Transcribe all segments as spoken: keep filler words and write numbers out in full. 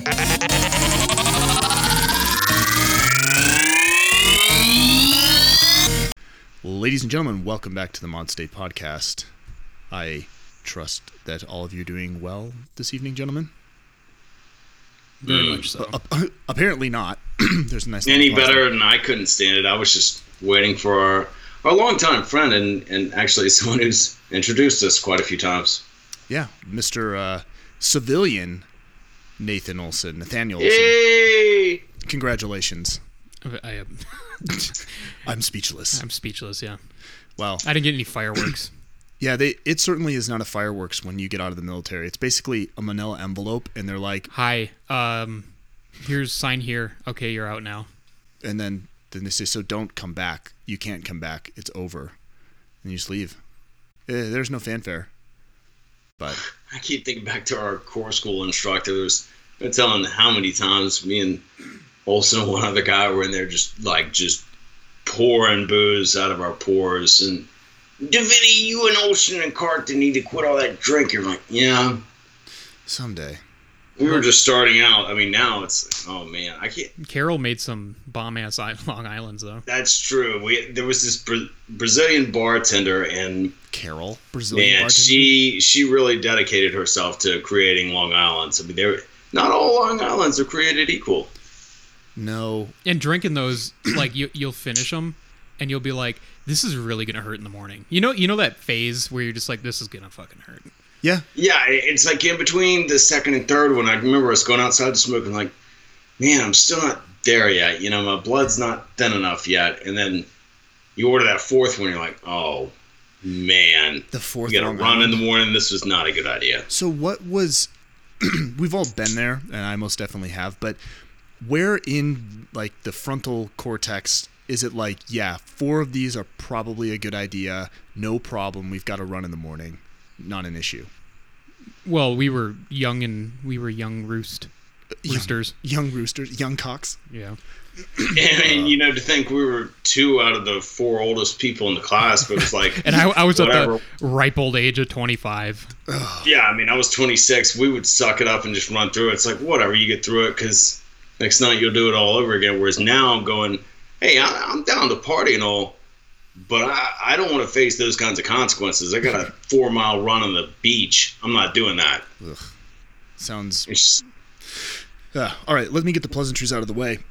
Ladies and gentlemen, welcome back to the Mod State Podcast. I trust that all of you are doing well this evening, gentlemen. Very mm. much so. Uh, apparently not. There's a nice any better than I couldn't stand it. I was just waiting for our, our longtime friend and, and actually someone who's introduced us quite a few times. Yeah, Mister Uh, civilian Nathan Olson, Nathaniel Olson. Hey! Congratulations. I am. I'm speechless. I'm speechless, yeah. Well, I didn't get any fireworks. Yeah, they. It certainly is not a fireworks when you get out of the military. It's basically a manila envelope, and they're like, "Hi, um, here's sign here. Okay, you're out now." And then, then they say, "So don't come back. You can't come back. It's over." And you just leave. Eh, there's no fanfare. But I keep thinking back to our core school instructors. Been telling how many times me and Olson and one other guy were in there just like just pouring booze out of our pores, and Davidi, you and Olson and Carton need to quit all that drinking. Like, yeah, someday. We were just starting out. I mean, now it's oh man, I can't. Carol made some bomb ass Long Islands though. That's true. We there was this Bra- Brazilian bartender, and Carol, Brazilian man, bartender. she she really dedicated herself to creating Long Islands. I mean, they were, not all Long Islands are created equal. No. And drinking those, like you, you'll finish them, and you'll be like, "This is really gonna hurt in the morning." You know, you know that phase where you're just like, "This is gonna fucking hurt." Yeah. Yeah, it's like in between the second and third one. I remember us going outside to smoke and like, man, I'm still not there yet. You know, my blood's not thin enough yet. And then you order that fourth one, you're like, oh man, the fourth. You gotta run in the morning. This was not a good idea. So what was? We've all been there, and I most definitely have, but. Where in, like, the frontal cortex is it like, yeah, four of these are probably a good idea, no problem, we've got to run in the morning, not an issue? Well, we were young and we were young roost roosters. Young, young roosters, young cocks. Yeah. And, you know, to think we were two out of the four oldest people in the class, but it was like... and I, I was whatever. At the ripe old age of twenty-five. Yeah, I mean, I was twenty-six. We would suck it up and just run through it. It's like, whatever, you get through it, because... next night you'll do it all over again. Whereas now I'm going, hey, I'm down to party and all, but I, I don't want to face those kinds of consequences. I got a four mile run on the beach. I'm not doing that. Ugh. Sounds. It's... Uh, all right, let me get the pleasantries out of the way.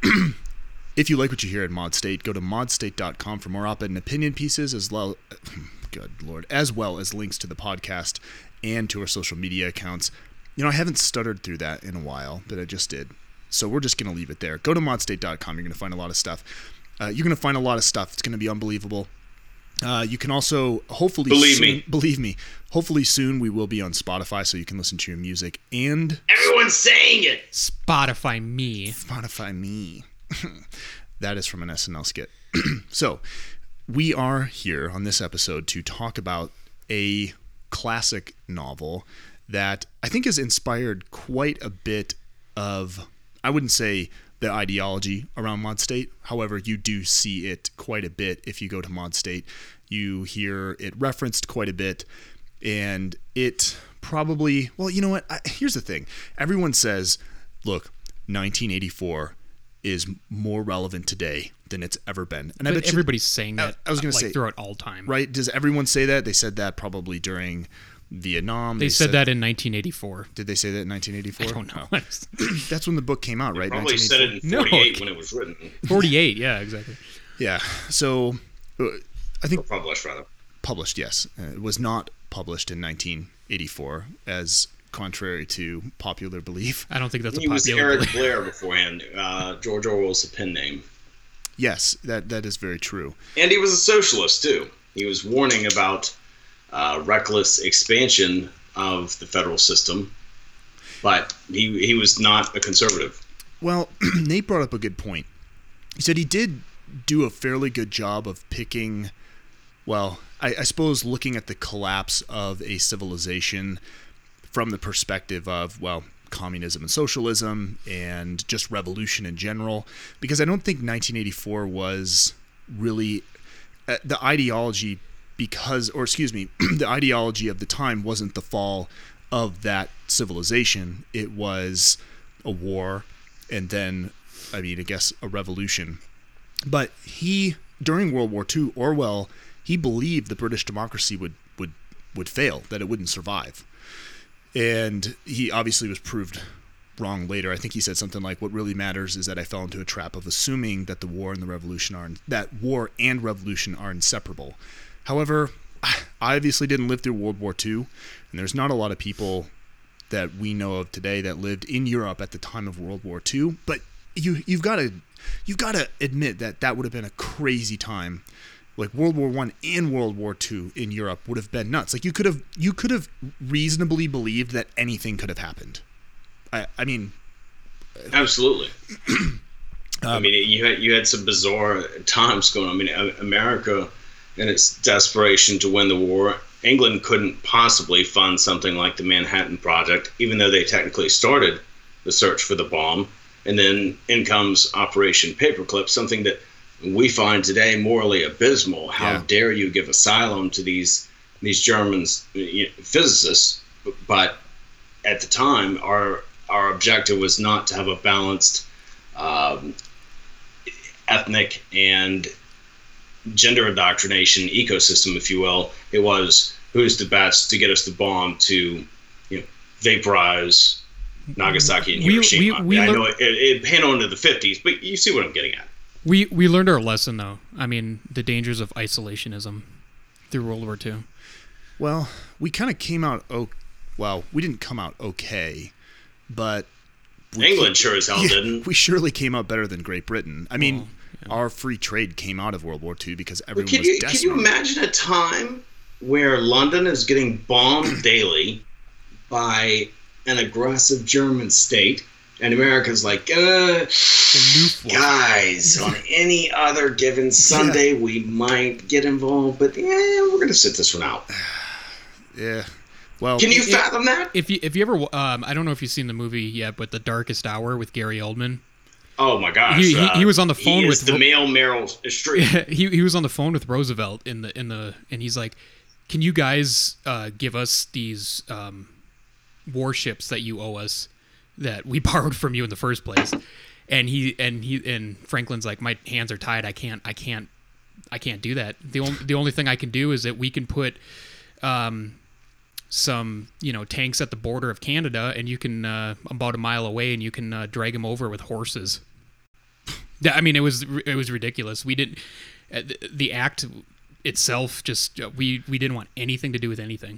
If you like what you hear at Mod State, go to mod state dot com for more op-ed and opinion pieces, as well. Good Lord, as well as links to the podcast and to our social media accounts. You know, I haven't stuttered through that in a while, but I just did. So we're just going to leave it there. Go to mod state dot com. You're going to find a lot of stuff. Uh, you're going to find a lot of stuff. It's going to be unbelievable. Uh, you can also, hopefully... Believe soon, me. Believe me. Hopefully soon we will be on Spotify so you can listen to your music and... Everyone's saying it! Spotify me. Spotify me. That is from an S N L skit. So, we are here on this episode to talk about a classic novel that I think has inspired quite a bit of... I wouldn't say the ideology around Mod State. However, you do see it quite a bit if you go to Mod State. You hear it referenced quite a bit, and it probably, well, you know what? I, here's the thing. Everyone says, look, nineteen eighty-four is more relevant today than it's ever been. And but I bet everybody's you, saying that I, I was going to like, say throughout all time. Right? Does everyone say that? They said that probably during... Vietnam. They, they said, said that in nineteen eighty-four. Did they say that in nineteen eighty-four? I don't know. That's when the book came out, right? They probably said it in forty-eight no. when it was written. forty-eight, yeah, exactly. Yeah. So, uh, I think... Or published, rather. Published, yes. Uh, it was not published in nineteen eighty-four, as contrary to popular belief. I don't think that's he a popular belief. He was Eric belief. Blair beforehand. Uh, George Orwell's a pen name. Yes, that that is very true. And he was a socialist, too. He was warning about... Uh, reckless expansion of the federal system, but he he was not a conservative. Well, Nate brought up a good point. He said he did do a fairly good job of picking, well, I, I suppose looking at the collapse of a civilization from the perspective of, well, communism and socialism and just revolution in general, because I don't think nineteen eighty-four was really uh, the ideology because, or excuse me, the ideology of the time wasn't the fall of that civilization. It was a war, and then, I mean, I guess a revolution. But he, during World War Two, Orwell, he believed the British democracy would, would, would fail, that it wouldn't survive. And he obviously was proved wrong later. I think he said something like, what really matters is that I fell into a trap of assuming that the war and the revolution are, that war and revolution are inseparable. However, I obviously didn't live through World War Two, and there's not a lot of people that we know of today that lived in Europe at the time of World War Two, but you, you've got to, you've got to admit that that would have been a crazy time. Like World War One and World War Two in Europe would have been nuts. Like you could have you could have reasonably believed that anything could have happened. I, I mean, absolutely. um, I mean, you had you had some bizarre times going on. I mean, America, in its desperation to win the war, England couldn't possibly fund something like the Manhattan Project, even though they technically started the search for the bomb. And then in comes Operation Paperclip, something that we find today morally abysmal. How Yeah. dare you give asylum to these these German you know, physicists? But at the time, our our objective was not to have a balanced um, ethnic and gender indoctrination ecosystem, if you will. It was who's the best to get us the bomb to you know, vaporize Nagasaki and We- Hiroshima. we- we I lear- know it, it pan on to the fifties, but you see what I'm getting at. We we learned our lesson though. I mean, the dangers of isolationism through World War Two. well, we kind of came out. Oh, well, we didn't come out okay, but we England ca- sure as hell yeah, didn't. We surely came out better than Great Britain. I mean, Well, yeah. our free trade came out of World War Two because everyone Can was you, can desperate. you imagine a time where London is getting bombed daily by an aggressive German state, and America's like, uh, Luftwaffe. guys, on any other given Sunday, we might get involved, but yeah, we're going to sit this one out. Yeah. Well, Can you It- fathom that? If you if you ever um, I don't know if you've seen the movie yet, but The Darkest Hour with Gary Oldman. Oh my gosh. He- he- uh, he was on the phone he is with the Ro- male Meryl Streep. he he was on the phone with Roosevelt in the in the and he's like, "Can you guys uh, give us these um, warships that you owe us that we borrowed from you in the first place?" And he and he and Franklin's like, "My hands are tied. I can't. I can't. I can't do that. The only the only thing I can do is that we can put um, some you know tanks at the border of Canada, and you can uh, about a mile away, and you can uh, drag them over with horses." Yeah, I mean, it was it was ridiculous. We didn't uh, the, the act itself just uh, we we didn't want anything to do with anything.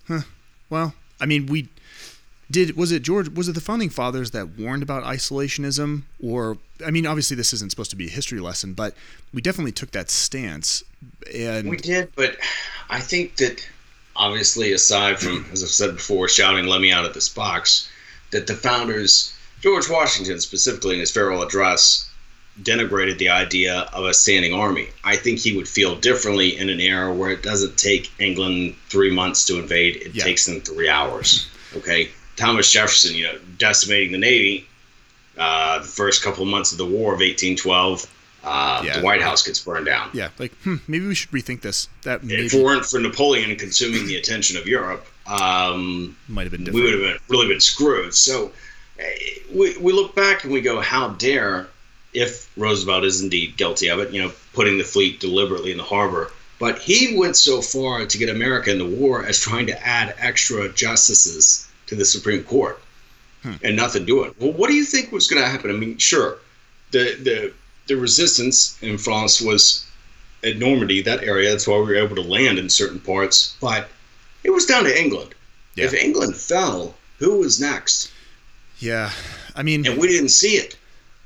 Well, I mean, we did. Was it George? Was it the founding fathers that warned about isolationism? Or, I mean, obviously this isn't supposed to be a history lesson, but we definitely took that stance. And We did, but I think that obviously, aside from, as I've said before, shouting "Let me out of this box," that the founders, George Washington specifically in his farewell address, denigrated the idea of a standing army. I think he would feel differently in an era where it doesn't take England three months to invade; it Yeah. takes them three hours. Okay, Thomas Jefferson, you know, decimating the Navy, uh, the first couple of months of the War of eighteen twelve. Uh, Yeah. The White House gets burned down. yeah, like, hmm, maybe we should rethink this. That maybe If it weren't for Napoleon consuming the attention of Europe, um, might have been we different. would have been, really been screwed. So eh, we, we look back and we go, how dare, if Roosevelt is indeed guilty of it, you know, putting the fleet deliberately in the harbor. But he went so far to get America in the war as trying to add extra justices to the Supreme Court Hmm. and nothing doing. Well, what do you think was going to happen? I mean, sure, the the the resistance in France was at Normandy, that area. That's why we were able to land in certain parts. But it was down to England. Yeah. If England fell, who was next? Yeah, I mean, And we didn't see it.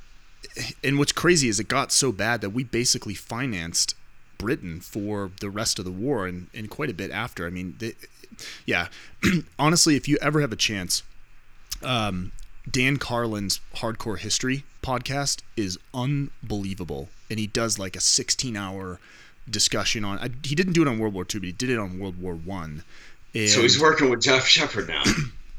and what's crazy is it got so bad that we basically financed Britain for the rest of the war and, and quite a bit after. I mean, they, yeah, honestly, if you ever have a chance, um, Dan Carlin's Hardcore History podcast is unbelievable. And he does like a sixteen hour discussion on, I, he didn't do it on World War Two, but he did it on World War One. And So he's working with Jeff Shepard now.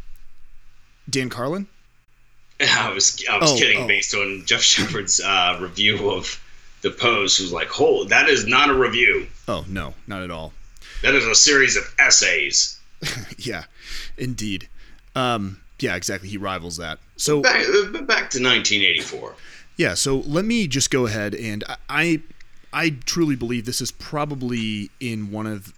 Dan Carlin? I was I was Oh, kidding oh. based on Jeff Shepard's uh, review of the Post. Was like, "Oh, that is not a review. Oh, no, not at all. That is a series of essays." Yeah, indeed. Um, Yeah, exactly. He rivals that. So back, back to nineteen eighty-four. Yeah, so let me just go ahead and I, I I truly believe this is probably in one of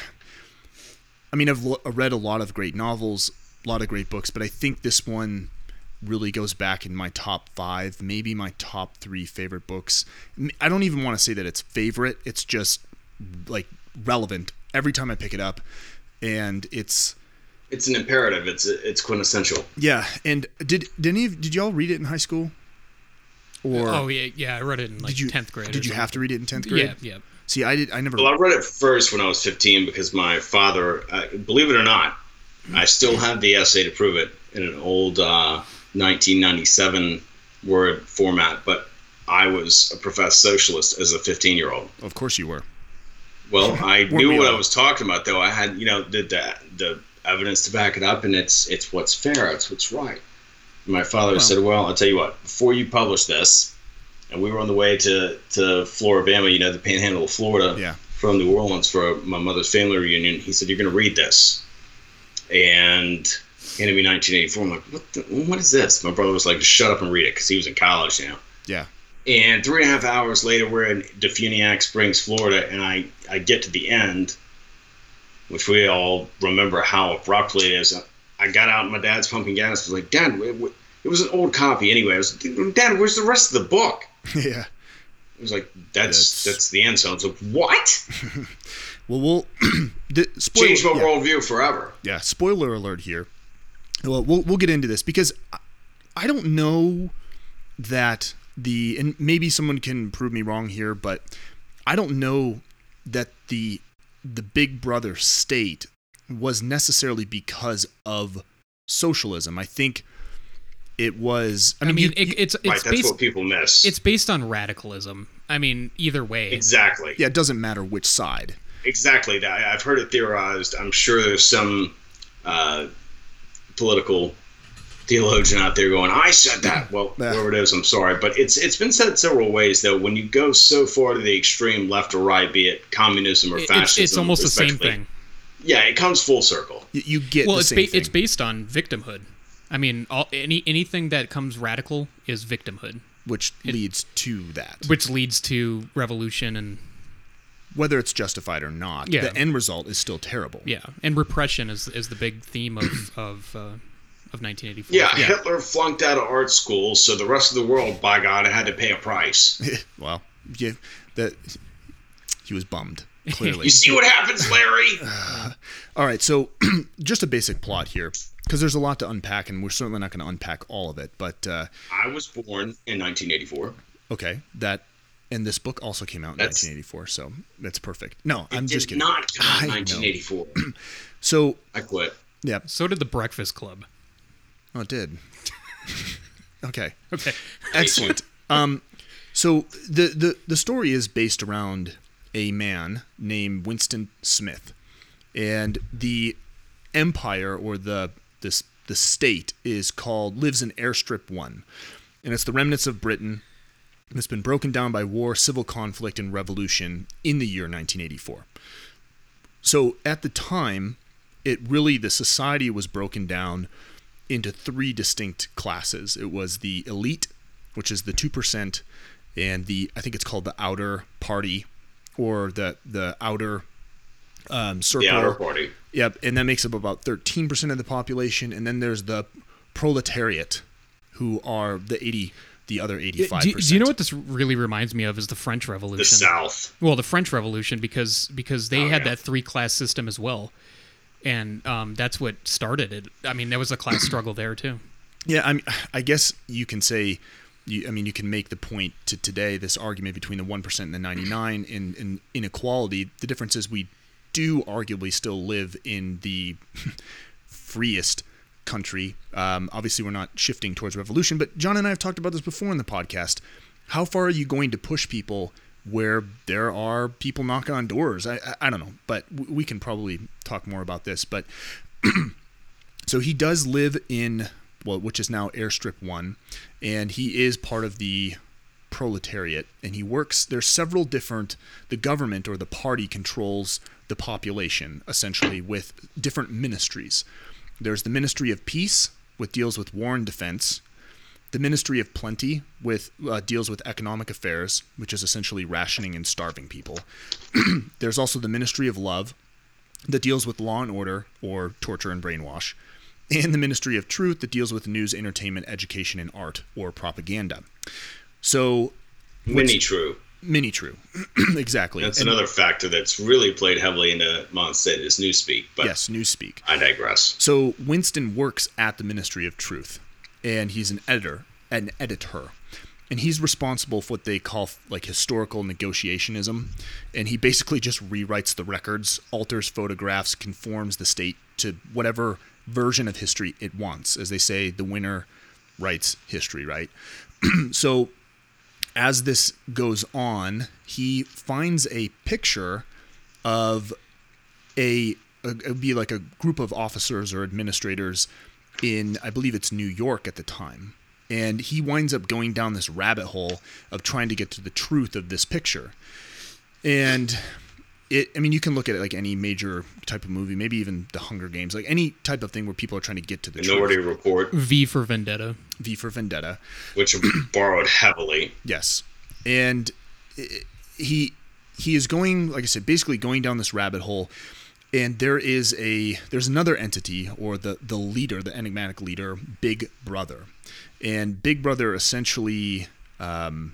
I mean, I've lo- read a lot of great novels, a lot of great books, but I think this one really goes back in my top five, maybe my top three favorite books. I don't even want to say that it's favorite. It's just like relevant every time I pick it up, and it's it's an imperative. It's it's quintessential. Yeah, and did did any of, did y'all read it in high school? Or oh yeah, yeah, I read it in like did you, tenth grade. Did you have to read it in tenth grade? Yeah, yeah. See, I did. I never. Well, I read it first when I was fifteen because my father, uh, believe it or not, I still have the essay to prove it in an old uh, nineteen ninety-seven word format. But I was a professed socialist as a fifteen-year-old. Of course, you were. Well, I Were knew we what all? I was talking about, though. I had, you know, the, the the evidence to back it up, and it's it's what's fair, it's what's right. And my father Well. said, "Well, I'll tell you what. Before you publish this," and we were on the way to to Floribama, you know, the Panhandle of Florida, Yeah. from New Orleans for my mother's family reunion. He said, "You're going to read this," and handed me nineteen eighty-four. I'm like, "What? The, what is this?" My brother was like, "Shut up and read it," because he was in college now. Yeah. And three and a half hours later, we're in Defuniak Springs, Florida, and I, I get to the end, which we all remember how abruptly it is. I got out, and my dad's pumping gas. I was like, "Dad, it, it was an old copy anyway." I was like, "Dad, where's the rest of the book?" Yeah. He was like, "That's That's- that's the end." So I was like, "What?" Well, we'll the, spoiler, Changed my yeah. worldview forever. Yeah, spoiler alert here. Well, we'll we'll get into this because I- I don't know that the and maybe someone can prove me wrong here, but I don't know that the the Big Brother state was necessarily because of socialism. I think it was. I I mean, mean, you- it, it's it's Right, that's based what people miss. it's based on radicalism. I mean, either way. exactly. yeah, it doesn't matter which side. Exactly. I- I've heard it theorized. I'm sure there's some uh, political theologian out there going, "I said that." Well, Yeah. whoever it is, I'm sorry, but it's it's been said several ways though. When you go so far to the extreme left or right, be it communism or It- fascism, it's, it's almost the same respectively, thing. Yeah, it comes full circle. You, you get Well, the it's same ba- thing. it's based on victimhood. I mean, all, any anything that comes radical is victimhood, which leads to that. which leads to revolution and Whether it's justified or not, Yeah. the end result is still terrible. yeah, and repression is is the big theme of of uh, of nineteen eighty-four. Yeah, Hitler flunked out of art school, so the rest of the world, by God, had to pay a price. Well, yeah, that he was bummed. Clearly. You see what happens, Larry? All right, so just a basic plot here, because there's a lot to unpack, and we're certainly not going to unpack all of it. But uh, I was born in nineteen eighty-four. okay, that and this book also came out in That's- nineteen eighty-four, so that's perfect. No, I'm It just did kidding. not come out in I know. nineteen eighty-four. So I quit. yeah, So did the Breakfast Club. oh, it did. Okay. Okay. Excellent. Um, so the, the the story is based around a man named Winston Smith, and the empire or the this the state is called lives in Airstrip One, and it's the remnants of Britain. It's been broken down by war, civil conflict, and revolution in the year nineteen eighty-four. So at the time, it really the society was broken down into three distinct classes. It was the elite, which is the two percent, and the I think it's called the outer party, or the the outer um, circle. The outer party. Yep, and that makes up about thirteen percent of the population. And then there's the proletariat, who are the eighty, the other eighty-five Do, percent. do you know what this really reminds me of? Is the French Revolution. The South. Well, the French Revolution, because because they Oh, had yeah. that three class system as well, and um, that's what started it. I mean, there was a class struggle there too. Yeah, I mean, I guess you can say, you, I mean, you can make the point to today, this argument between the one percent and the ninety-nine in, in inequality. The difference is we do arguably still live in the freest country. Um, obviously, we're not shifting towards revolution, but John and I have talked about this before in the podcast. How far are you going to push people where there are people knocking on doors? I, I, I don't know, but w- we can probably talk more about this. But so he does live in, well, which is now Airstrip One, and he is part of the proletariat, and he works. There's several different. The government or the party controls the population essentially with different ministries. There's the Ministry of Peace, which deals with war and defense. The Ministry of Plenty, with uh, deals with economic affairs, which is essentially rationing and starving people. There's also the Ministry of Love, that deals with law and order, or torture and brainwash. And the Ministry of Truth, that deals with news, entertainment, education, and art, or propaganda. So, mini true. Mini true, exactly. That's and, another factor that's really played heavily into Mondstadt is newspeak. But yes, newspeak. I digress. So Winston works at the Ministry of Truth, and he's an editor, an editor, and he's responsible for what they call like historical negotiationism, and he basically just rewrites the records, alters photographs, conforms the state to whatever version of history it wants. As they say, the winner writes history, right? So as this goes on, he finds a picture of a, a it would be like a group of officers or administrators in, I believe it's New York at the time. And he winds up going down this rabbit hole of trying to get to the truth of this picture. And it, I mean, you can look at it like any major type of movie, maybe even The Hunger Games, like any type of thing where people are trying to get to the Minority truth. Report. V for Vendetta. V for Vendetta. Which borrowed heavily. Yes. And he he is going, like I said, basically going down this rabbit hole. And there is a there's another entity, or the, the leader, the enigmatic leader, Big Brother. And Big Brother essentially, um,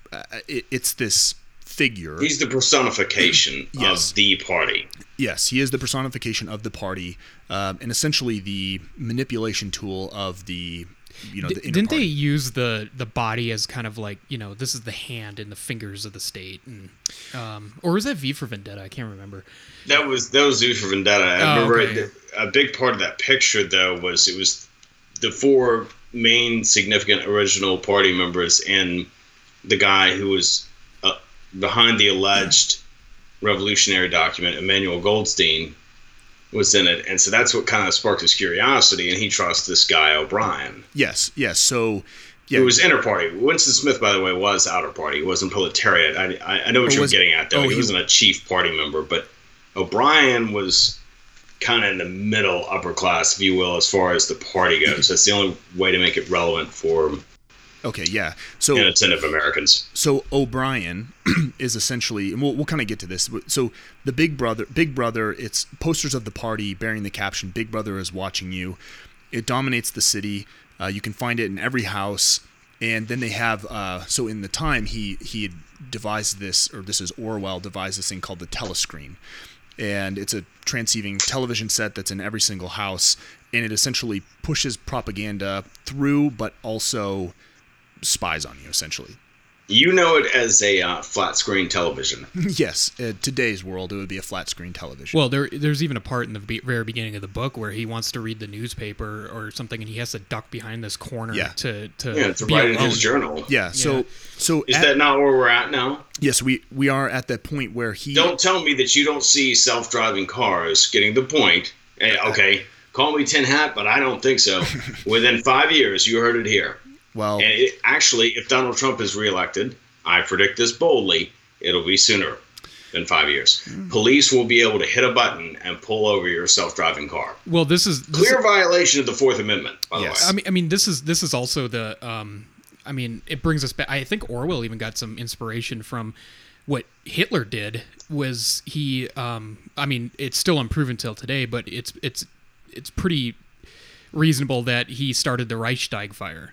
it, it's this figure. He's the personification yes. of the party. Yes, he is the personification of the party, um, and essentially the manipulation tool of the, you know, the D- inner didn't party. they use the the body as kind of like, you know, this is the hand and the fingers of the state, and um, or was that V for Vendetta? I can't remember. That was that was V for Vendetta. I Oh, remember okay. it, a big part of that picture though was it was the four main significant original party members and the guy who was uh, behind the alleged revolutionary document, Emmanuel Goldstein, was in it, and so that's what kind of sparked his curiosity, and he trusts this guy O'Brien. Yes, yes. So, yeah, It was inner party. Winston Smith, by the way, was outer party. He wasn't proletariat. I, I, I know what Or you were was- getting at, though. oh, he, he- wasn't a chief party member, but O'Brien was kind of in the middle upper class, if you will, as far as the party goes. That's the only way to make it relevant for okay, yeah. So, inattentive Americans. so O'Brien is essentially, and we'll we'll kind of get to this. So the Big Brother, Big Brother, it's posters of the party bearing the caption "Big Brother is watching you." It dominates the city. Uh, you can find it in every house. And then they have, uh, so in the time he he had devised this, or this is Orwell devised this thing called the telescreen. And it's a transceiving television set that's in every single house, and it essentially pushes propaganda through, but also spies on you, essentially. You know it as a uh, flat screen television. Yes, uh, today's world, it would be a flat screen television. Well, there there's even a part in the be- very beginning of the book where he wants to read the newspaper or something, and he has to duck behind this corner Yeah. to to Yeah, to be write in alone. his journal. yeah, so Yeah. so Is at- that not where we're at now? yes, we we are at that point where he Don't tell me that you don't see self-driving cars getting the point. Hey, okay, call me tin hat, but I don't think so. Within five years, you heard it here. well And it, actually, if Donald Trump is reelected, I predict this boldly, it'll be sooner than five years. Police will be able to hit a button and pull over your self-driving car. Well, this is this Clear violation of the Fourth Amendment, by Yes. the I way. mean, I mean, this is this is also the. Um, I mean, it brings us back. I think Orwell even got some inspiration from what Hitler did. Was he? Um, I mean, it's still unproven till today, but it's it's it's pretty reasonable that he started the Reichstag fire,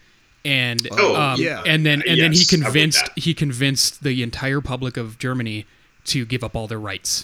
and Oh, um, yeah. and then and then he Yes, I would convinced that. he convinced the entire public of Germany to give up all their rights.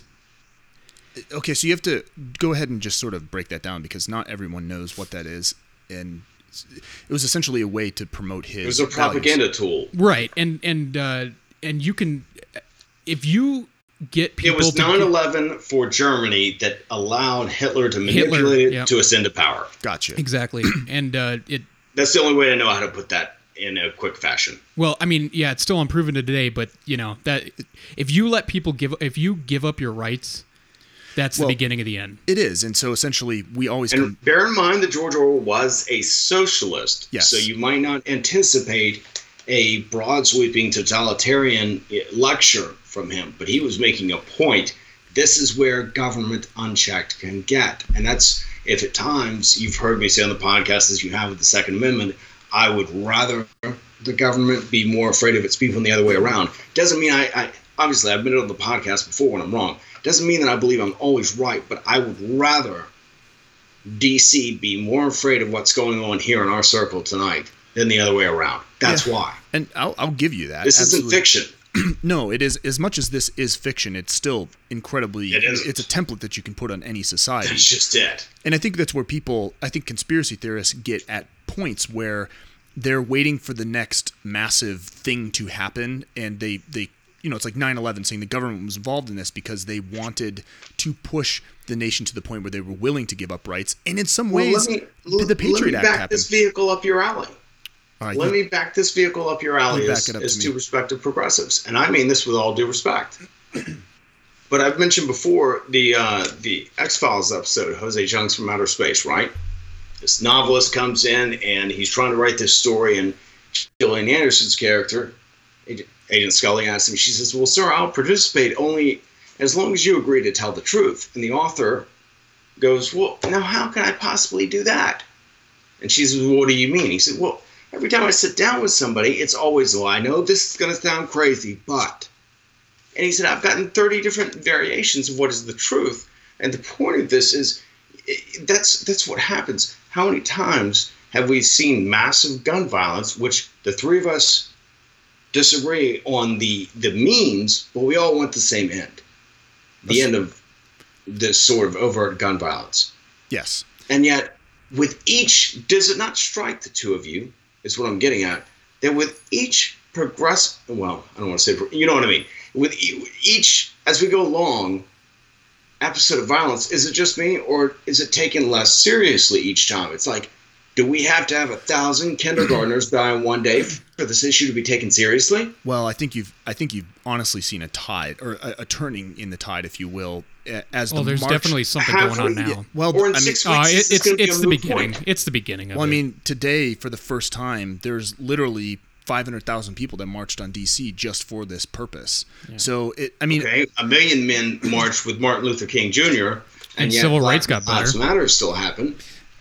okay, so you have to go ahead and just sort of break that down, because not everyone knows what that is, and it was essentially a way to promote his It was a values. propaganda tool. Right, and and uh, and you can, if you get people. It was to nine eleven for Germany that allowed Hitler to Hitler, manipulate it yeah. to ascend to power. Gotcha. exactly, and uh, it. That's the only way I know how to put that in a quick fashion. Well, I mean, yeah, it's still unproven today, but you know that if you let people give, if you give up your rights, that's Well, the beginning of the end. It is, and so essentially we always And come, bear in mind that George Orwell was a socialist. Yes. So you might not anticipate a broad sweeping totalitarian lecture from him, but he was making a point. This is where government unchecked can get. And that's if at times you've heard me say on the podcast, as you have with the Second Amendment, I would rather the government be more afraid of its people than the other way around. Doesn't mean I, I obviously I've been on the podcast before when I'm wrong. Doesn't mean that I believe I'm always right, but I would rather D C be more afraid of what's going on here in our circle tonight than the other way around. That's yeah. why. And I'll, I'll give you that. This Absolutely. isn't fiction. No, it is. As much as this is fiction, it's still incredibly. It is. It's a template that you can put on any society. That's just it. And I think that's where people, I think conspiracy theorists get at points where they're waiting for the next massive thing to happen, and they, they you know, it's like nine eleven saying the government was involved in this because they wanted to push the nation to the point where they were willing to give up rights. And in some Well, ways, let me, the Patriot let me Act back happened. this vehicle up your alley. All right, Let you- me back this vehicle up your alley You back as, it up as to two me. respective progressives, and I mean this with all due respect. But I've mentioned before the uh, the X-Files episode, Jose Junks from Outer Space, right? This novelist comes in and he's trying to write this story, and Gillian Anderson's character, Agent, Agent Scully, asks him. She says, "Well, sir, I'll participate only as long as you agree to tell the truth." And the author goes, "Well, now how can I possibly do that?" And she says, "What do you mean?" He said, "Well, every time I sit down with somebody, it's always, well, I know this is going to sound crazy, but..." And he said, "I've gotten thirty different variations of what is the truth. And the point of this is, that's that's what happens. How many times have we seen massive gun violence, which the three of us disagree on the, the means, but we all want the same end. The end of this sort of overt gun violence. Yes. And yet, with each, does it not strike the two of you, is what I'm getting at, that with each progress, well, I don't want to say, you know what I mean, with each, as we go along, episode of violence, is it just me, or is it taken less seriously each time? It's like, do we have to have a thousand kindergartners die in one day for this issue to be taken seriously? Well, I think you've I think you've honestly seen a tide, or a, a turning in the tide, if you will, as Well, the there's march, definitely something Have going on we- now. Well, Or in I mean, six Uh, weeks, it, this is it's gonna be it's a the moot beginning. point. It's the beginning of well, I it. mean, today for the first time, there's literally five hundred thousand people that marched on D C just for this purpose. So it, I mean, Okay, a million men marched with Martin Luther King Junior And, And yet civil Black rights got Lives better. Matter still happened.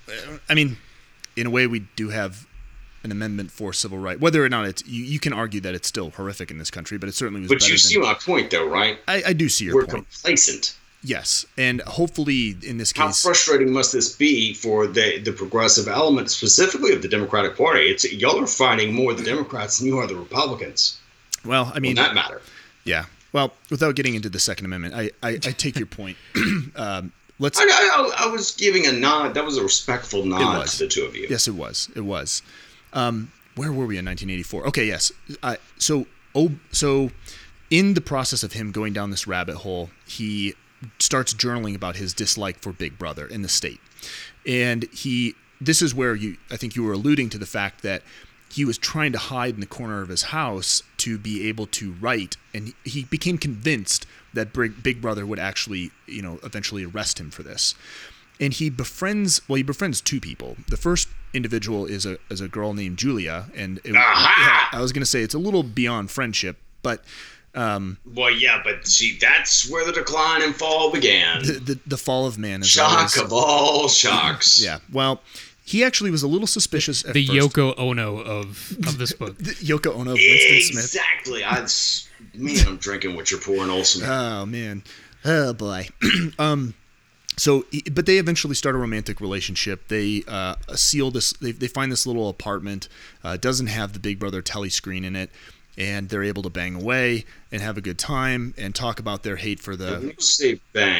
I mean, in a way, we do have an amendment for civil rights. Whether or not it's, you, you can argue that it's still horrific in this country, but it certainly was But better you see than. my point, though, right? I, I do see your We're point. complacent. Yes, and hopefully in this How case, frustrating must this be for the, the progressive element, specifically of the Democratic Party? It's y'all are fighting more the Democrats than you are the Republicans. well, I mean, On that matter. yeah. Well, without getting into the Second Amendment, I, I, I take your point. um, let's. I, I, I was giving a nod. That was a respectful nod was. to the two of you. Yes, it was. It was. Um, where were we in nineteen eighty-four? Okay, yes. Uh, so, oh, so in the process of him going down this rabbit hole, he starts journaling about his dislike for Big Brother in the state, and he. This is where you. I think you were alluding to the fact that he was trying to hide in the corner of his house to be able to write, and he, he became convinced that Big Big Brother would actually, you know, eventually arrest him for this. And he befriends, well, he befriends two people. The first individual is a is a girl named Julia, and it, Aha! yeah, I was going to say it's a little beyond friendship, but um, Well, yeah, but see, that's where the decline and fall began. the, the the fall of man is Shock always, of all shocks. yeah. Well, he actually was a little suspicious at the first. Yoko Ono of of this book. The Yoko Ono, of Winston Smith. Exactly. I, man, I'm drinking what you're pouring, Olsen. Oh man, oh boy. um, so, he- but they eventually start a romantic relationship. They uh, seal this. They, they find this little apartment. Uh, doesn't have the Big Brother telescreen in it, and they're able to bang away and have a good time and talk about their hate for When the you say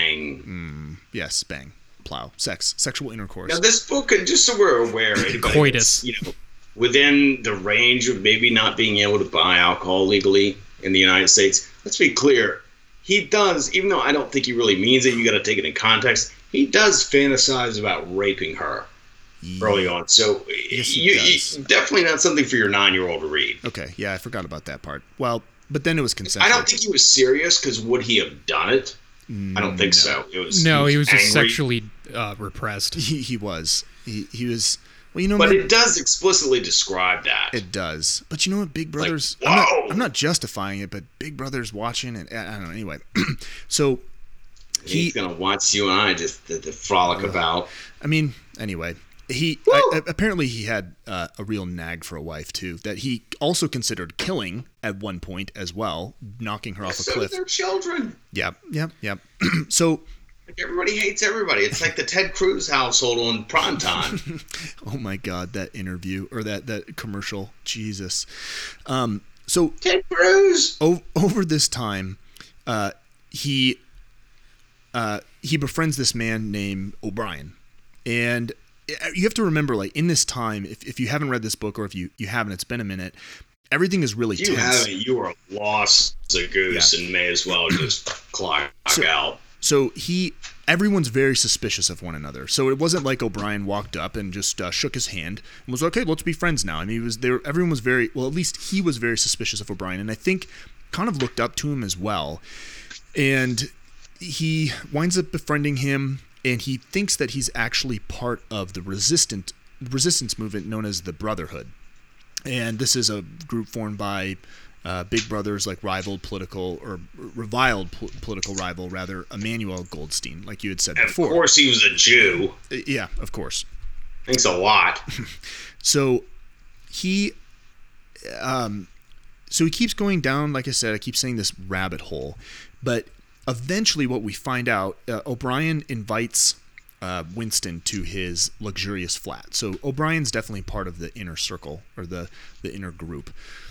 bang. yes, bang, plow, sex, sexual intercourse. Now, this book, just so we're aware, anybody Coitus. that's, you know, within the range of maybe not being able to buy alcohol legally in the United States, let's be clear. He does, even though I don't think he really means it, you got to take it in context. He does fantasize about raping her early on. So Yes, he you, does. you, definitely not something for your nine-year-old to read. Okay, yeah, I forgot about that part. Well, but then it was consensual. I don't think he was serious, because would he have done it? I don't think so. It was No, he was just angry. sexually uh, repressed. he he was he he was. Well, you know, But man, it does explicitly describe that. It does. But you know what? Big Brother's. Like, I'm, not, whoa! I'm not justifying it, but Big Brother's watching, and I don't know. Anyway, so He, He's gonna watch you and I just the, the frolic uh, about. I mean, anyway, he I, apparently he had uh, a real nag for a wife too. That he also considered killing at one point as well, knocking her off so a cliff. Their children. Yep, yep, yep. So like everybody hates everybody. It's like the Ted Cruz household on prime time. Oh my God, that interview or that that commercial, Jesus. Um, so Ted Cruz. O- over this time, uh, he. Uh, he befriends this man named O'Brien. And you have to remember, like, in this time, if, if you haven't read this book or if you, you haven't, it's been a minute, everything is really if you tense. haven't, you are lost as a goose yeah. and may as well just clock so, out. So he, everyone's very suspicious of one another. So it wasn't like O'Brien walked up and just uh, shook his hand and was okay, let's be friends now. I mean, he was there. Everyone was very, well, at least he was very suspicious of O'Brien. And I think kind of looked up to him as well. And he winds up befriending him, and he thinks that he's actually part of the resistant resistance movement known as the Brotherhood. And this is a group formed by uh, big brothers like rival political or reviled po- political rival, rather, Emanuel Goldstein, like you had said and before. Of course, he was a Jew. Uh, yeah, of course. Thanks a lot. So he, um, so he keeps going down. Like I said, I keep saying this rabbit hole, but. Eventually, what we find out, uh, O'Brien invites uh, Winston to his luxurious flat. So O'Brien's definitely part of the inner circle or the, the inner group.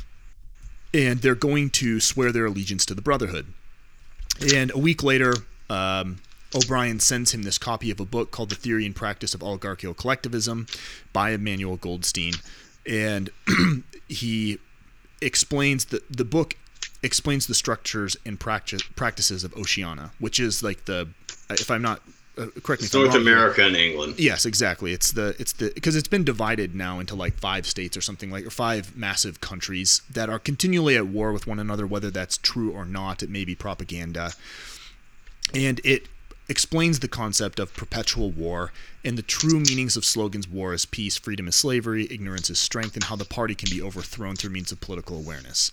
And they're going to swear their allegiance to the Brotherhood. And a week later, um, O'Brien sends him this copy of a book called The Theory and Practice of Oligarchical Collectivism by Emanuel Goldstein. And he explains the, the book explains the structures and practice, practices of Oceania, which is like the, if I'm not, uh, correct me if I'm wrong. North America and England. Yes, exactly. It's the, it's the, because it's been divided now into like five states or something like, or five massive countries that are continually at war with one another, whether that's true or not. It may be propaganda. And it explains the concept of perpetual war and the true meanings of slogans: war is peace, freedom is slavery, ignorance is strength, and how the party can be overthrown through means of political awareness.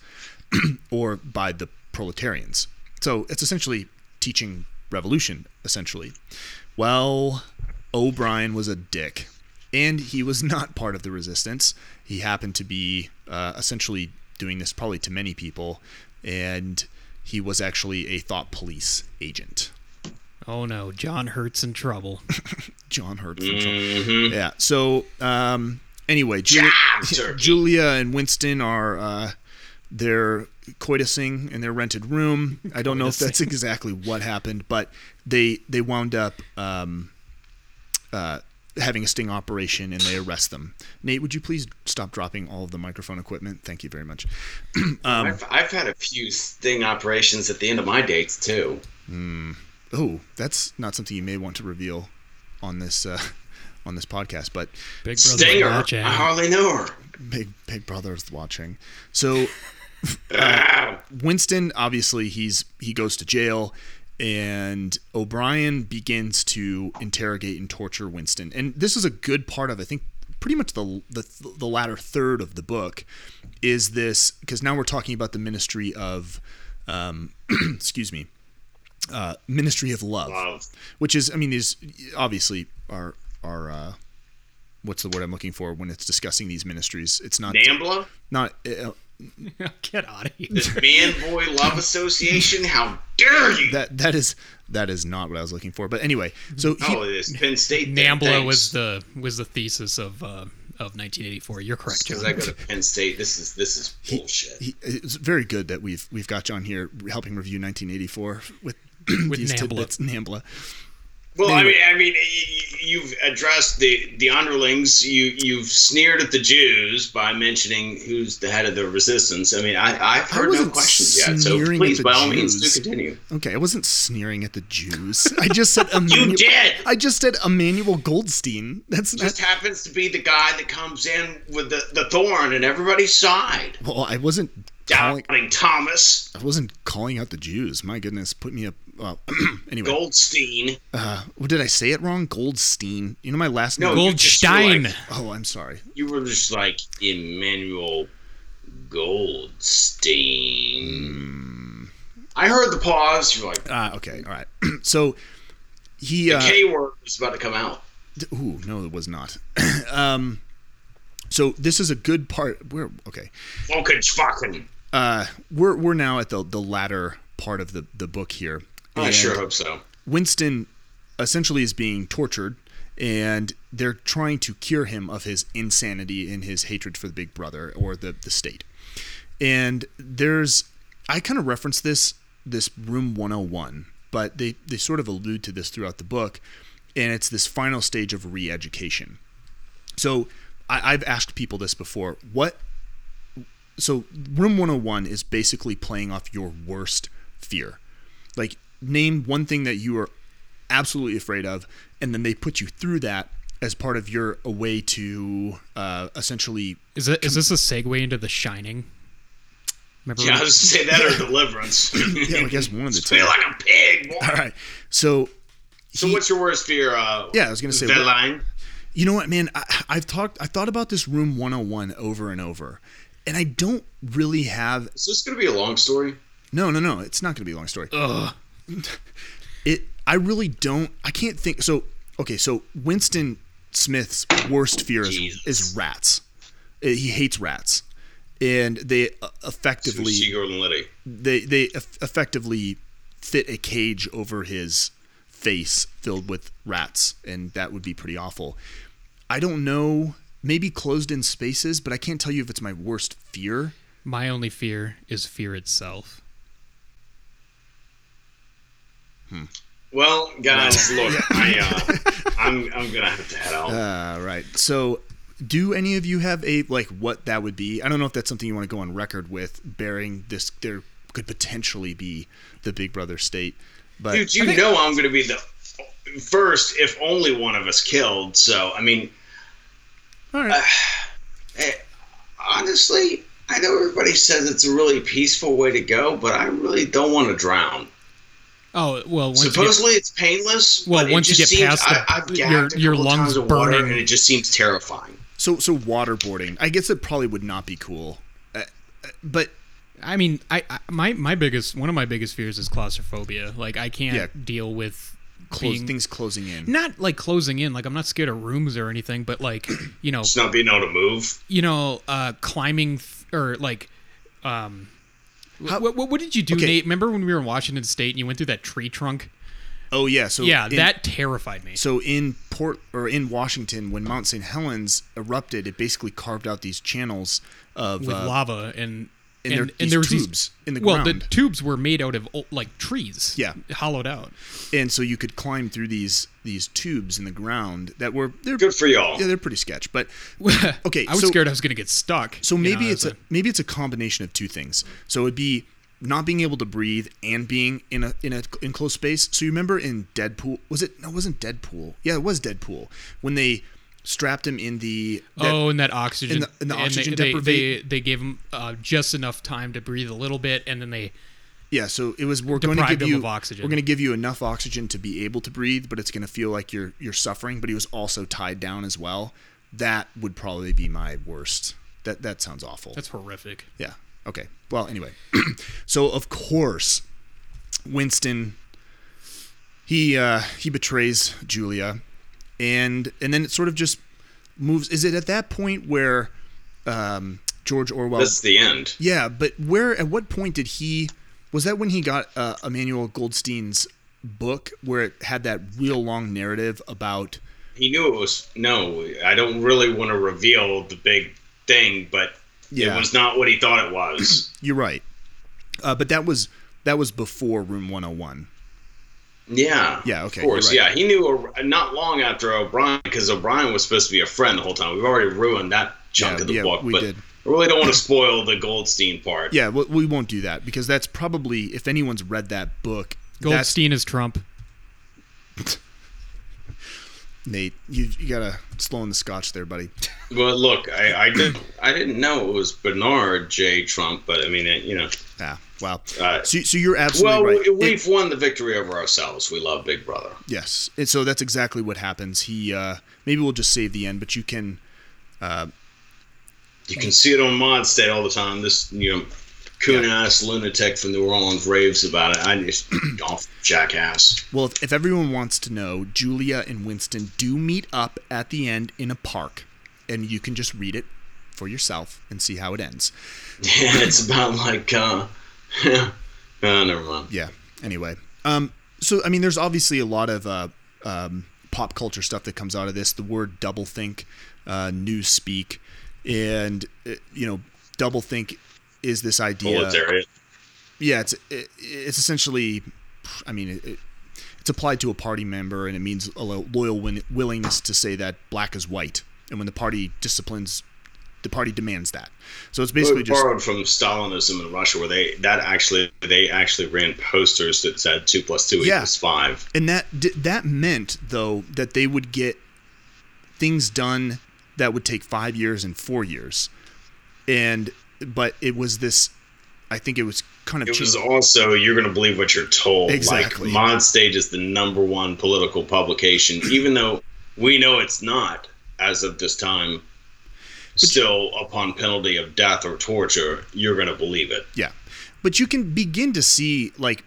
Or by the proletarians. So it's essentially teaching revolution, essentially. Well, O'Brien was a dick, and he was not part of the resistance. He happened to be uh, essentially doing this probably to many people, and he was actually a thought police agent. Oh no, John Hurt's in trouble. John Hurt's in mm-hmm. trouble. Yeah, so um, anyway, Julia, Julia and Winston are... Uh, They're coitusing in their rented room. I don't know if that's exactly what happened, but they they wound up um, uh, having a sting operation, and they arrest them. Nate, would you please stop dropping all of the microphone equipment? Thank you very much. um, I've, I've had a few sting operations at the end of my dates, too. Mm, oh, that's not something you may want to reveal on this uh, on this podcast, but Big Stinger, I hardly know her. Big Big Brother's watching. So... Uh, Winston, obviously, he's he goes to jail, and O'Brien begins to interrogate and torture Winston. And this is a good part of, I think, pretty much the the, the latter third of the book, is this, because now we're talking about the Ministry of, um, excuse me, uh, Ministry of Love, Love, which is, I mean, is obviously our our uh, what's the word I'm looking for when it's discussing these ministries? It's not NAMBLA? Not. Uh, Get out of here. The Man Boy Love Association? How dare you? That that is that is not what I was looking for. But anyway, so he, oh, it is Penn State. NAMBLA was the was the thesis of uh, of nineteen eighty-four. You're correct, John. Because I go to Penn State. This is this is bullshit. He, he, it's very good that we've we've got John here helping review nineteen eighty-four with with these NAMBLA. tidbits. NAMBLA. Well, Anyway. I mean, I mean, you've addressed the the underlings. You you've sneered at the Jews by mentioning who's the head of the resistance. I mean, I I've heard no wasn't questions yet. So sneering please, at the by all means, Jews. do continue. Okay, I wasn't sneering at the Jews. I just said You Emmanuel, did. I just said Emanuel Goldstein. That's Just not. happens to be the guy that comes in with the the thorn and everybody's side. Well, I wasn't calling. Doubting Thomas I wasn't calling out the Jews. My goodness, put me up. Well, anyway, Goldstein. uh, what did I say it wrong? Goldstein. You know my last No, name. you just were Goldstein. like- Oh, I'm sorry. You were just like Emmanuel Goldstein. I heard the pause. You're like, Ah, okay, all right. So he. The Uh, K word was about to come out. Ooh, no, it was not. um, so this is a good part. We're okay. Volkswagen. Uh, we're we're now at the the latter part of the the book here. I And sure hope so. Winston essentially is being tortured, and they're trying to cure him of his insanity and his hatred for the Big Brother or the the state. And there's, I kind of reference this this Room one oh one, but they they sort of allude to this throughout the book, and it's this final stage of re-education. So I, I've asked people this before. What? So Room one oh one is basically playing off your worst fear. Like, name one thing that you are absolutely afraid of, and then they put you through that as part of your a way to uh, essentially. Is it is this a segue into The Shining? Remember Yeah, when- I was to say that or Deliverance. Yeah, I guess one of the two. Feel like a pig, boy. All right. So. So he- what's your worst fear? Uh, Yeah, I was gonna say. Veline. You know what, man? I, I've talked. I thought about this Room one oh one over and over, and I don't really have. Is this going to be a long story? No, no, no. It's not going to be a long story. Ugh. It. I really don't. I can't think. So okay. So Winston Smith's worst fear is, Jesus. is rats. Uh, He hates rats, and they uh, effectively Seagull and Liddy. they they eff- effectively fit a cage over his face filled with rats, and that would be pretty awful. I don't know. Maybe closed in spaces, but I can't tell you if it's my worst fear. My only fear is fear itself. Well, guys, look, I, uh, I'm I'm gonna have to head out. Uh, right. So, do any of you have a like what that would be? I don't know if that's something you want to go on record with, bearing this. There could potentially be the Big Brother state, but Dude, you know I'm gonna be the first, if only one of us killed. So, I mean, all right. eh, honestly, I know everybody says it's a really peaceful way to go, but I really don't want to drown. Oh well, once you get, Supposedly it's painless. Well, but it once you just get seems, past the- I, I've gagged your- a your couple lungs times of water, burning. and it just seems terrifying. So so waterboarding. I guess it probably would not be cool, uh, uh, but I mean, I, I my my biggest one of my biggest fears is claustrophobia. Like I can't Yeah. deal with close being things closing in. not like closing in. Like I'm not scared of rooms or anything, but like you know, Just not being able to move. you know, uh, climbing th- or like, um, How- what, what what did you do, Okay. Nate? Remember when we were in Washington State and you went through that tree trunk? Oh yeah. So Yeah, in- that terrified me. So in Port or in Washington, when Mount Saint Helens erupted, it basically carved out these channels of With uh, lava and and, and, there, and these there was tubes these, in the well, ground. the tubes were made out of o- like trees, Yeah. hollowed out. And so you could climb through these these tubes in the ground that were they're Good for y'all. yeah they're pretty sketch. But okay, I was so, scared I was gonna get stuck. So you maybe know, it's as a maybe it's a combination of two things. So it'd be not being able to breathe and being in a in a enclosed space. So you remember in Deadpool, was it? No, it wasn't Deadpool. Yeah, it was Deadpool when they strapped him in the that- oh, and that oxygen, in the- in the and oxygen they, they, deprivate- they, they gave him uh, just enough time to breathe a little bit, and then they Yeah, so it was we're going to Deprived give him you of oxygen. we're going to give you enough oxygen to be able to breathe, but it's going to feel like you're you're suffering. But he was also tied down as well. That would probably be my worst. That that sounds awful. that's horrific. Yeah. Okay. Well, anyway, so of course, Winston he uh, he betrays Julia, and and then it sort of just moves. Is it at that point where um, George Orwell? That's the end. Yeah, but where? At what point did he? Was that when he got uh, Emmanuel Goldstein's book, where it had that real long narrative about? He knew it was no. I don't really want to reveal the big thing, but Yeah. it was not what he thought it was. You're right, uh, but that was that was before Room one oh one. Yeah. Yeah, okay, Of course. you're right. Yeah. He knew O- not long after O'Brien, because O'Brien was supposed to be a friend the whole time. We've already ruined that chunk Yeah, of the yeah, book, we but did. I really don't want to spoil the Goldstein part. Yeah, well, we won't do that because that's probably if anyone's read that book. That's, Goldstein is Trump. Nate, you you gotta slow in the scotch there, buddy. But look, I, I did I didn't know it was Bernard J. Trump, but I mean, it, you know. Ah, wow. Uh, So, so you're absolutely well, right. we, we've It- won the victory over ourselves. We love Big Brother. yes, and so that's exactly what happens. He uh, maybe we'll just save the end, but you can. Uh, You can see it on Mod State all the time. This, you know, coon-ass lunatic from New Orleans raves about it. I just off jackass. Well, if, if everyone wants to know, Julia and Winston do meet up at the end in a park, and you can just read it for yourself and see how it ends. Yeah, it's about like, uh, oh, never mind. Yeah. Anyway, um, so I mean, there's obviously a lot of uh, um, pop culture stuff that comes out of this. The word doublethink, uh, news speak, and uh, you know, doublethink is this idea. Proletariat. Yeah, it's it, it's essentially, I mean, it, it, it's applied to a party member, and it means a loyal win- willingness to say that black is white, and when the party disciplines, the party demands that. So it's basically well, just borrowed from Stalinism in Russia, where they that actually they actually ran posters that said two plus two yeah. equals five, and that that meant though that they would get things done that would take five years and four years, and but it was this. I think it was kind of. It was also you're going to believe what you're told. Exactly. Like Mod Stage is the number one political publication, even though we know it's not as of this time. But still, you, upon penalty of death or torture, you're going to believe it. Yeah, but you can begin to see, like,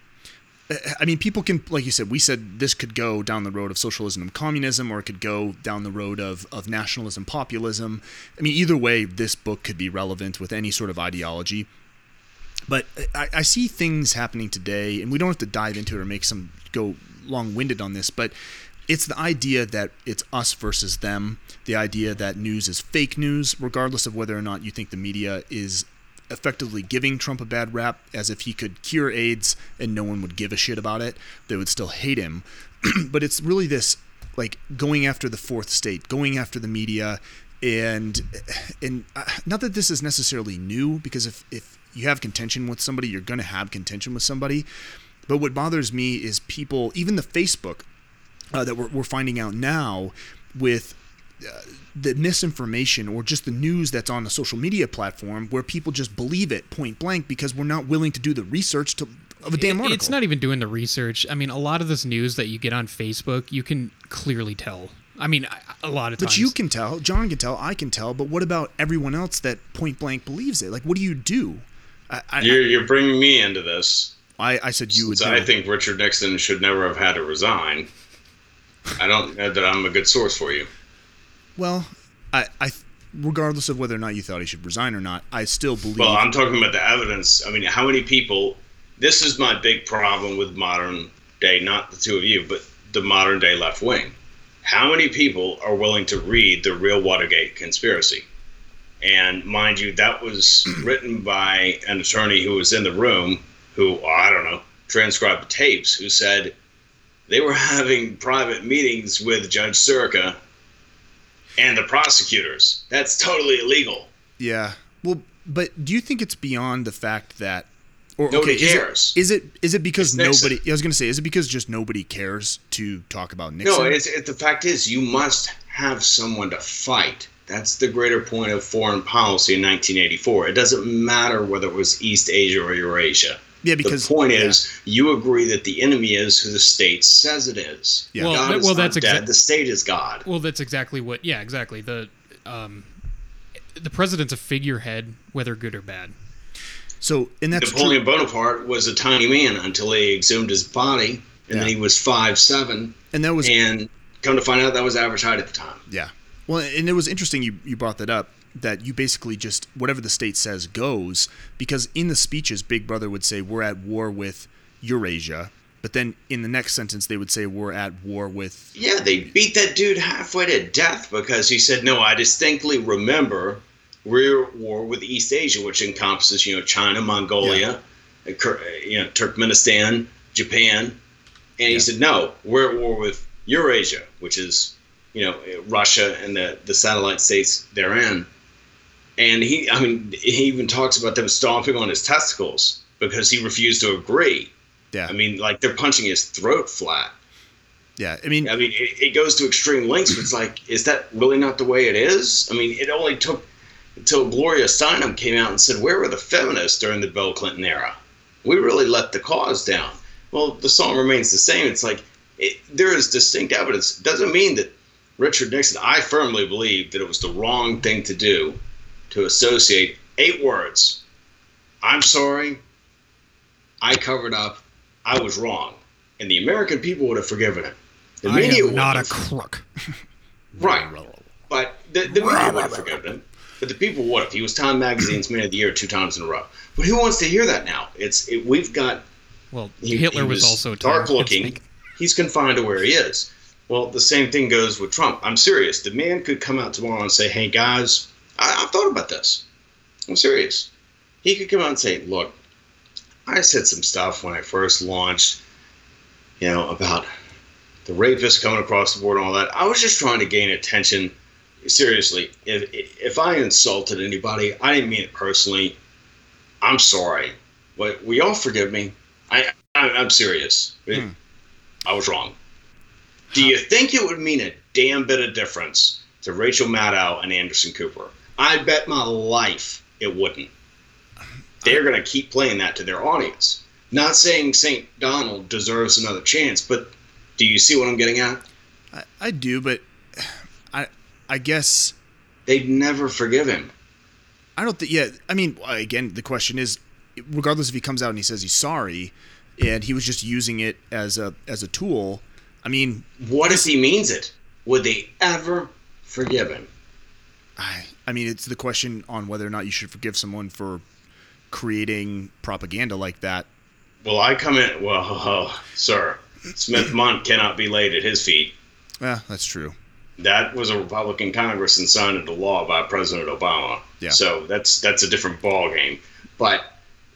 I mean, people can, like you said, we said this could go down the road of socialism and communism, or it could go down the road of, of nationalism, populism. I mean, either way, this book could be relevant with any sort of ideology. But I, I see things happening today, and we don't have to dive into it or make some go long-winded on this, but it's the idea that it's us versus them, the idea that news is fake news, regardless of whether or not you think the media is effectively giving Trump a bad rap, as if he could cure AIDS and no one would give a shit about it. They would still hate him. But it's really this, like, going after the fourth state, going after the media, and and uh, not that this is necessarily new, because if, if you have contention with somebody, you're going to have contention with somebody. But what bothers me is people, even the Facebook, Uh, that we're, we're finding out now with uh, the misinformation or just the news that's on a social media platform, where people just believe it point blank because we're not willing to do the research to, of a damn article. It's not even doing the research. I mean, a lot of this news that you get on Facebook, you can clearly tell. I mean, a lot of times. But you can tell, John can tell, I can tell, but what about everyone else that point blank believes it? Like, what do you do? I, I, you're, you're bringing me into this. I, I said you would do. I think Richard Nixon should never have had to resign. I don't know that I'm a good source for you. Well, I, I, regardless of whether or not you thought he should resign or not, I still believe. Well, I'm talking about the evidence. I mean, how many people? This is my big problem with modern day, not the two of you, but the modern day left wing. How many people are willing to read the real Watergate conspiracy? And mind you, that was written by an attorney who was in the room, who, I don't know, transcribed the tapes, who said they were having private meetings with Judge Sirica and the prosecutors. That's totally illegal. Yeah. Well, but do you think it's beyond the fact that, or nobody okay, cares? Is it, is it is it because it's nobody? Nixon. I was going to say, is it because just nobody cares to talk about Nixon? No, it's, it, the fact is, you must have someone to fight. That's the greater point of foreign policy in nineteen eighty-four. It doesn't matter whether it was East Asia or Eurasia. Yeah, because the point yeah. is, you agree that the enemy is who the state says it is. Yeah. Well, God that, is well, not that's dead. exa- the state is God. Well, that's exactly what. Yeah, exactly. The um, the president's a figurehead, whether good or bad. So, and that's Napoleon true. Bonaparte was a tiny man until they exhumed his body, and Yeah. then he was five seven. And that was and come to find out that was average height at the time. Yeah. Well, and it was interesting you, you brought that up, that you basically just, whatever the state says goes, because in the speeches, Big Brother would say, we're at war with Eurasia, but then in the next sentence, they would say, we're at war with... Yeah, they beat that dude halfway to death because he said, no, I distinctly remember we're at war with East Asia, which encompasses, you know, China, Mongolia, yeah. you know, Turkmenistan, Japan. And he yeah. said, no, we're at war with Eurasia, which is... you know, Russia and the, the satellite states therein. And he, I mean, he even talks about them stomping on his testicles because he refused to agree. Yeah. I mean, like, they're punching his throat flat. Yeah, I mean... I mean, it, it goes to extreme lengths, but it's like, is that really not the way it is? I mean, it only took until Gloria Steinem came out and said, where were the feminists during the Bill Clinton era? We really let the cause down. Well, the song remains the same. It's like, it, there is distinct evidence. It doesn't mean that Richard Nixon, I firmly believe that it was the wrong thing to do to associate eight words, I'm sorry. I covered up. I was wrong. And the American people would have forgiven him. The I media am not a wouldn't have. crook. Right. But the, the media would have forgiven him. But the people would have. He was Time Magazine's Man of the Year two times in a row. But who wants to hear that now? It's it, We've got... Well, he, Hitler he was, was also dark Time looking. Magazine. He's confined to where he is. Well, the same thing goes with Trump. I'm serious. The man could come out tomorrow and say, hey, guys, I, I've thought about this. I'm serious. He could come out and say, look, I said some stuff when I first launched, you know, about the rapists coming across the border and all that. I was just trying to gain attention. Seriously, if if I insulted anybody, I didn't mean it personally. I'm sorry. But will y'all forgive me? I, I, I'm serious. Hmm. I was wrong. Do you think it would mean a damn bit of difference to Rachel Maddow and Anderson Cooper? I bet my life it wouldn't. They're going to keep playing that to their audience. Not saying Saint Donald deserves another chance, but do you see what I'm getting at? I, I do, but I I guess they'd never forgive him. I don't think. Yeah, I mean, again, the question is, regardless if he comes out and he says he's sorry, and he was just using it as a as a tool. I mean, what if he means it? Would they ever forgive him? I I mean, it's the question on whether or not you should forgive someone for creating propaganda like that. Well, I come in. Well, oh, sir, Smith-Mundt cannot be laid at his feet. Yeah, that's true. That was a Republican Congress and signed into law by President Obama. Yeah. So that's that's a different ball game. But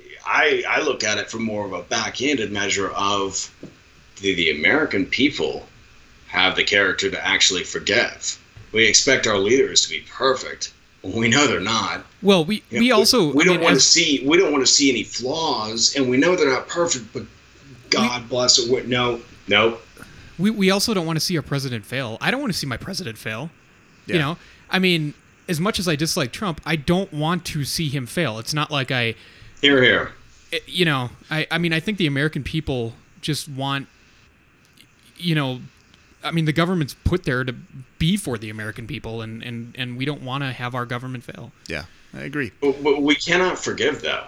I I look at it from more of a backhanded measure of the, the American people have the character to actually forgive. We expect our leaders to be perfect. We know they're not. Well, we, you know, we also we, we don't I mean, want as, to see we don't want to see any flaws, and we know they're not perfect. But God we, bless it. No, no. We we also don't want to see our president fail. I don't want to see my president fail. Yeah. You know, I mean, as much as I dislike Trump, I don't want to see him fail. It's not like I. Hear, hear. It, you know, I I mean, I think the American people just want. You know, I mean, the government's put there to be for the American people, and, and, and we don't want to have our government fail. Yeah, I agree. But, but we cannot forgive, though.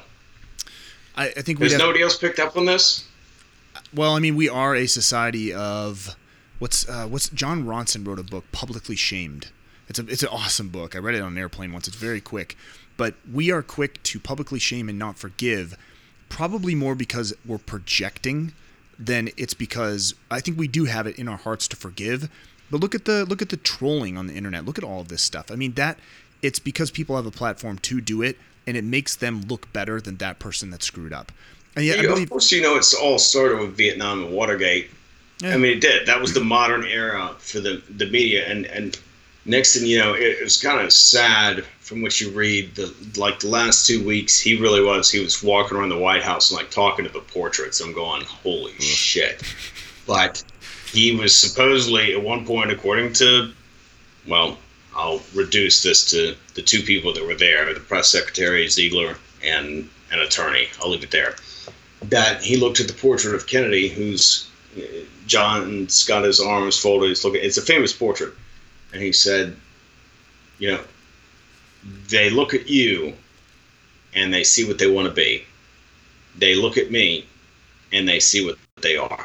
I, I think Has have, nobody else picked up on this? Well, I mean, we are a society of what's uh, what's John Ronson wrote a book, Publicly Shamed. It's a it's an awesome book. I read it on an airplane once. It's very quick, but we are quick to publicly shame and not forgive, probably more because we're projecting than it's because I think we do have it in our hearts to forgive. But look at the look at the trolling on the internet. Look at all of this stuff. I mean, that it's because people have a platform to do it, and it makes them look better than that person that screwed up. And yet, yeah, I believe, of course, you know, it's all started with Vietnam and Watergate. Yeah. I mean, it did. That was the modern era for the, the media. And, and Nixon, you know, it, it was kind of sad from what you read. The like the last two weeks, he really was. He was walking around the White House and like talking to the portraits. I'm going, holy Ugh. shit. But he was supposedly at one point, according to, well, I'll reduce this to the two people that were there, the press secretary, Ziegler, and an attorney. I'll leave it there. That he looked at the portrait of Kennedy, who's John's got his arms folded. He's looking. It's a famous portrait, and he said, "You know, they look at you, and they see what they want to be. They look at me, and they see what they are."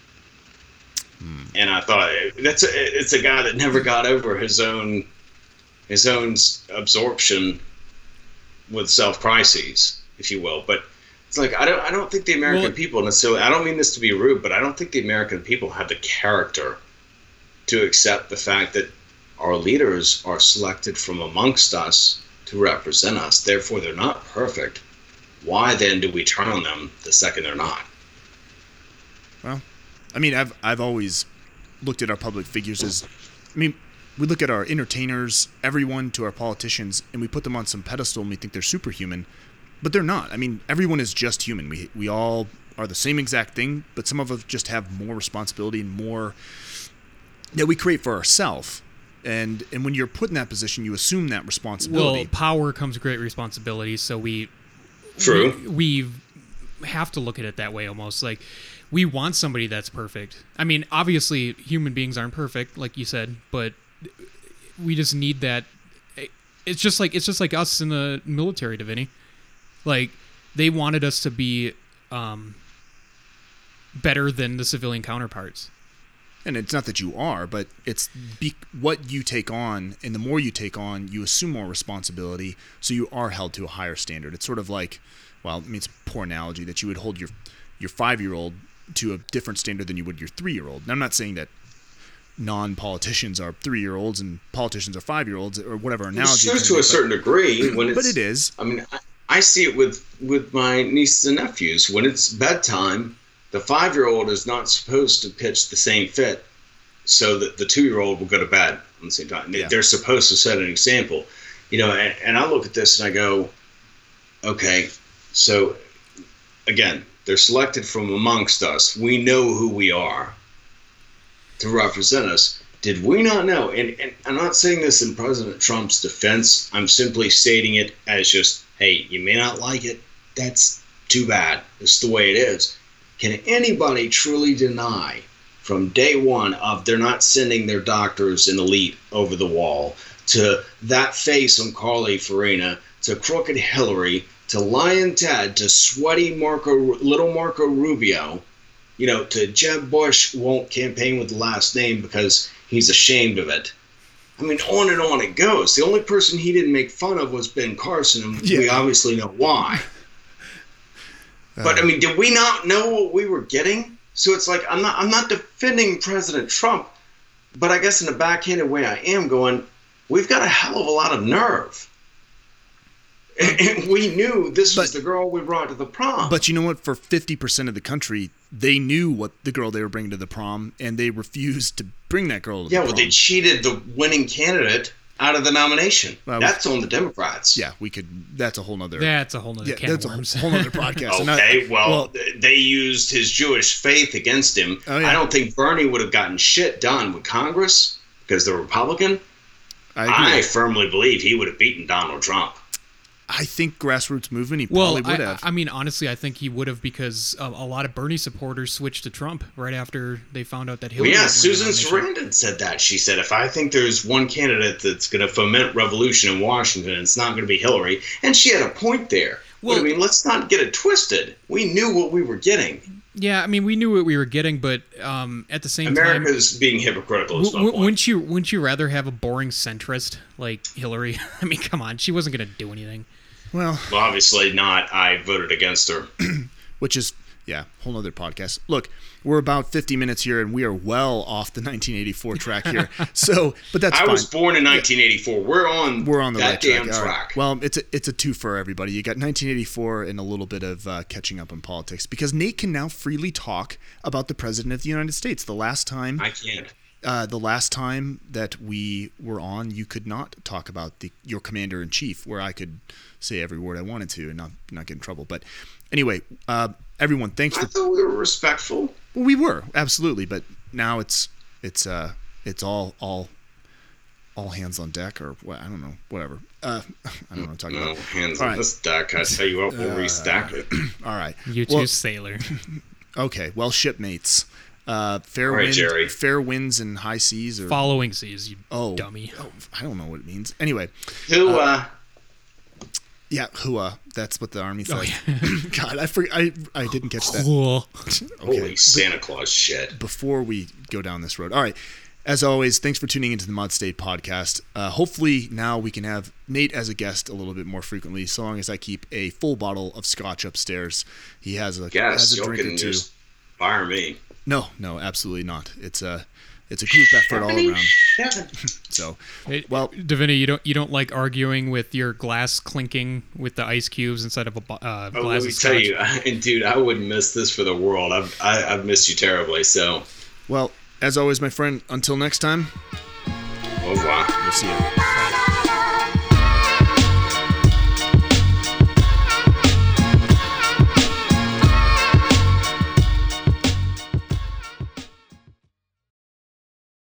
Hmm. And I thought that's a, it's a guy that never got over his own his own absorption with self crises, if you will, but. It's like I don't. I don't think the American well, people necessarily. I don't mean this to be rude, but I don't think the American people have the character to accept the fact that our leaders are selected from amongst us to represent us. Therefore, they're not perfect. Why then do we turn on them the second they're not? Well, I mean, I've I've always looked at our public figures as. I mean, we look at our entertainers, everyone, to our politicians, and we put them on some pedestal, and we think they're superhuman. But they're not. I mean, everyone is just human. We we all are the same exact thing, but some of us just have more responsibility and more that we create for ourselves. And and when you're put in that position, you assume that responsibility. Well, power comes great responsibility, so we True. We, we have to look at it that way almost. Like, we want somebody that's perfect. I mean, obviously, human beings aren't perfect, like you said, but we just need that. It's just like it's just like us in the military, Davini. Like, they wanted us to be um, better than the civilian counterparts. And it's not that you are, but it's be- what you take on, and the more you take on, you assume more responsibility, so you are held to a higher standard. It's sort of like, well, I mean, it's a poor analogy that you would hold your your five-year-old to a different standard than you would your three-year-old. And I'm not saying that non-politicians are three-year-olds and politicians are five-year-olds, or whatever analogy. It's true to a certain degree. When it's, but it is. I mean, I, I see it with, with my nieces and nephews. When it's bedtime, the five-year-old is not supposed to pitch the same fit so that the two-year-old will go to bed on the same time. Yeah. They're supposed to set an example. You know, and, and I look at this and I go, okay, so, again, they're selected from amongst us. We know who we are to represent us. Did we not know? And, and I'm not saying this in President Trump's defense. I'm simply stating it as just, hey, you may not like it. That's too bad. It's the way it is. Can anybody truly deny from day one of they're not sending their doctors and elite over the wall, to that face on Carly Fiorina, to crooked Hillary, to Lion Ted, to sweaty Marco, little Marco Rubio, you know, to Jeb Bush won't campaign with the last name because he's ashamed of it. I mean, on and on it goes. The only person he didn't make fun of was Ben Carson, and yeah. we obviously know why. uh, but I mean, did we not know what we were getting? So it's like I'm not I'm not defending President Trump, but I guess in a backhanded way I am going, we've got a hell of a lot of nerve. And we knew this but, was the girl we brought to the prom. But you know what? For fifty percent of the country, they knew what the girl they were bringing to the prom, and they refused to bring that girl to yeah, the prom. Yeah, well, they cheated the winning candidate out of the nomination. Well, that's on the Democrats. Yeah, we could. That's a whole nother. That's a whole nother. Yeah, can that's of worms. a whole nother podcast. Okay, not, well, well, they used his Jewish faith against him. Oh, yeah. I don't think Bernie would have gotten shit done with Congress because they're Republican. I, I firmly believe he would have beaten Donald Trump. I think grassroots movement, he well, probably would I, have. I mean, honestly, I think he would have because a, a lot of Bernie supporters switched to Trump right after they found out that Hillary. Well, yeah, was Susan nomination. Sarandon said that. She said, if I think there's one candidate that's going to foment revolution in Washington, it's not going to be Hillary. And she had a point there. Well, but, I mean, let's not get it twisted. We knew what we were getting. Yeah, I mean, we knew what we were getting, but um, at the same America's time, America's being hypocritical. W- w- wouldn't you? Wouldn't you rather have a boring centrist like Hillary? I mean, come on, she wasn't going to do anything. Well, well, obviously not. I voted against her. Which is, yeah, whole other podcast. Look, we're about fifty minutes here, and we are well off the nineteen eighty-four track here. So, but that's I fine. was born in nineteen eighty-four. We're on. We're on the that right damn track. track. Right. Well, it's a it's a two for everybody. You got nineteen eighty-four and a little bit of uh, catching up on politics because Nate can now freely talk about the president of the United States. The last time I can't. Uh, the last time that we were on, you could not talk about the your commander in chief, where I could say every word I wanted to and not not get in trouble. But anyway, uh, everyone, thanks. I for, thought we were respectful. Well, we were absolutely, but now it's it's uh it's all all all hands on deck, or what? I don't know, whatever. Uh, I don't know what I'm talking no, about. hands all on right. this deck. I tell you what, we'll uh, restack it. All right, you too, well, sailor. Okay, well, shipmates. Uh, fair All right, wind, Jerry. fair winds and high seas, or following seas, you oh, dummy. Oh, I don't know what it means. Anyway, who? Uh, uh, yeah, hua. That's what the army says. Oh, yeah. God, I forgot. I I didn't catch that. Cool. Okay. Holy Santa Claus shit! Before we go down this road, all right. As always, thanks for tuning into the Mod State podcast. Uh, hopefully now we can have Nate as a guest a little bit more frequently, so long as I keep a full bottle of scotch upstairs. He has a, yes, has a drink or two. Just fire me. No, no, absolutely not. It's a it's a group effort all around. So, well, Davina, you don't you don't like arguing with your glass clinking with the ice cubes instead of a uh, oh, glass let me of tell scotch? you, I, dude, I wouldn't miss this for the world. I've I, I've missed you terribly. So, well, as always, my friend. Until next time. Au revoir. We'll see you.